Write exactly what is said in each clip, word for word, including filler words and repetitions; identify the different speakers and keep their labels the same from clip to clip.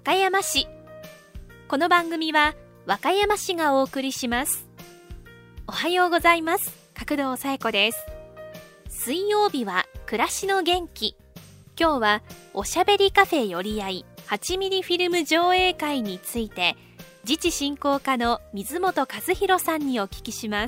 Speaker 1: 歌山市。この番組は和歌山市がお送りします。おはようございます。角堂紗友子です。水曜日は暮らしの元気。今日はおしゃべりカフェよりあいはちミリフィルム上映会について、自治振興課の水本和弘さんにお聞きします。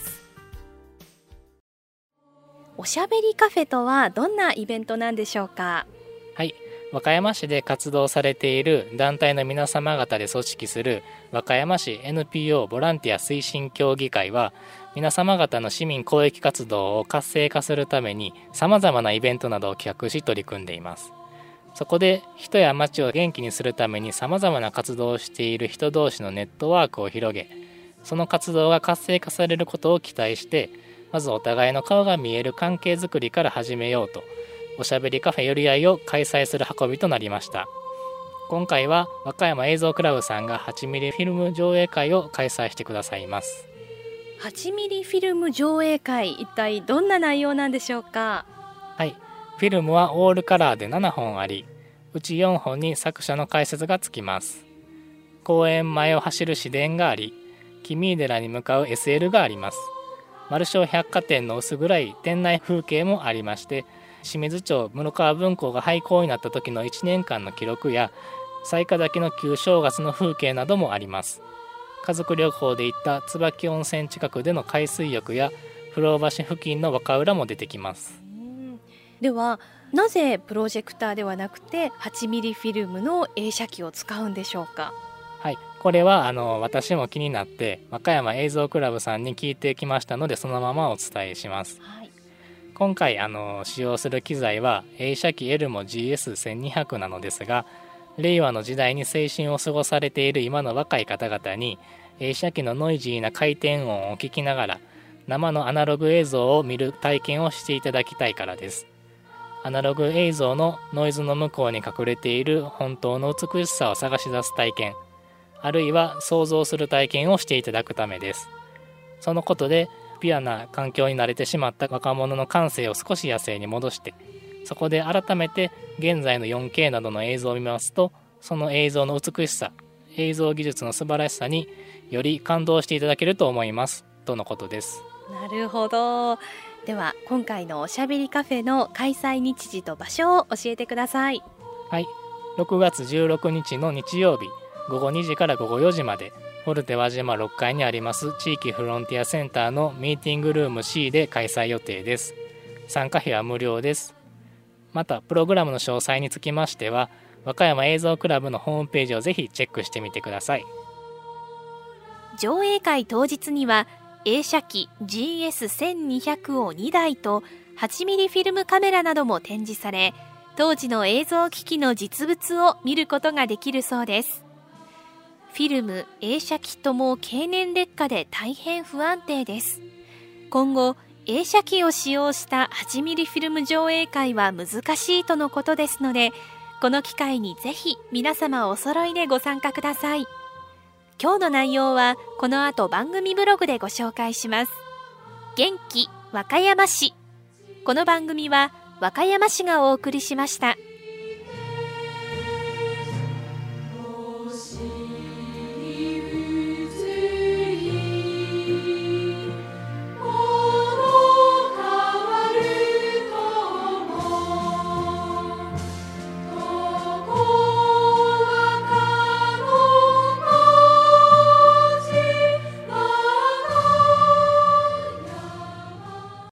Speaker 1: おしゃべりカフェとはどんなイベントなんでしょうか？
Speaker 2: はい、和歌山市で活動されている団体の皆様方で組織する和歌山市 エヌピーオー ボランティア推進協議会は、皆様方の市民公益活動を活性化するために様々なイベントなどを企画し取り組んでいます。そこで人や町を元気にするために様々な活動をしている人同士のネットワークを広げ、その活動が活性化されることを期待して、まずお互いの顔が見える関係づくりから始めようと、おしゃべりカフェよりあいを開催する運びとなりました。今回は和歌山映像クラブさんがはちミリフィルム上映会を開催してくださいます。
Speaker 1: はちミリフィルム上映会、一体どんな内容なんでしょうか？
Speaker 2: はい、フィルムはオールカラーでななほんあり、うちよんほんに作者の解説がつきます。公園前を走る市電があり、君井寺に向かう エスエル があります。丸正百貨店の薄暗い店内風景もありまして、清水町室川分校が廃校になった時のいちねんかんの記録や雑賀崎の旧正月の風景などもあります。家族旅行で行った椿温泉近くでの海水浴や不老橋付近の和歌浦も出てきます。
Speaker 1: ではなぜプロジェクターではなくてはちミリフィルムの映写機を使うんでしょうか？
Speaker 2: はい、これはあの私も気になって和歌山映像クラブさんに聞いてきましたので、そのままお伝えします。はい、今回あの使用する機材は映写機 エルモ ジーエスせんにひゃく なのですが、令和の時代に青春を過ごされている今の若い方々に映写機のノイジーな回転音を聞きながら生のアナログ映像を見る体験をしていただきたいからです。アナログ映像のノイズの向こうに隠れている本当の美しさを探し出す体験、あるいは想像する体験をしていただくためです。そのことでピュアな環境に慣れてしまった若者の感性を少し野生に戻して、そこで改めて現在の よんケー などの映像を見ますと、その映像の美しさ、映像技術の素晴らしさにより感動していただけると思いますとのことです。
Speaker 1: なるほど。では今回のおしゃべりカフェの開催日時と場所を教えてください。
Speaker 2: はい、ろくがつじゅうろくにちの日曜日、ごごにじからごごよじまでフォルテ輪島ろっかいにあります地域フロンティアセンターのミーティングルーム シー で開催予定です。参加費は無料です。またプログラムの詳細につきましては和歌山映像クラブのホームページをぜひチェックしてみてください。
Speaker 1: 上映会当日には映写機 ジーエスせんにひゃく をにだいとはちミリフィルムカメラなども展示され、当時の映像機器の実物を見ることができるそうです。フィルム、映写機とも経年劣化で大変不安定です。今後映写機を使用したはちミリフィルム上映会は難しいとのことですので、この機会にぜひ皆様お揃いでご参加ください。今日の内容はこの後番組ブログでご紹介します。元気和歌山市。この番組は和歌山市がお送りしました。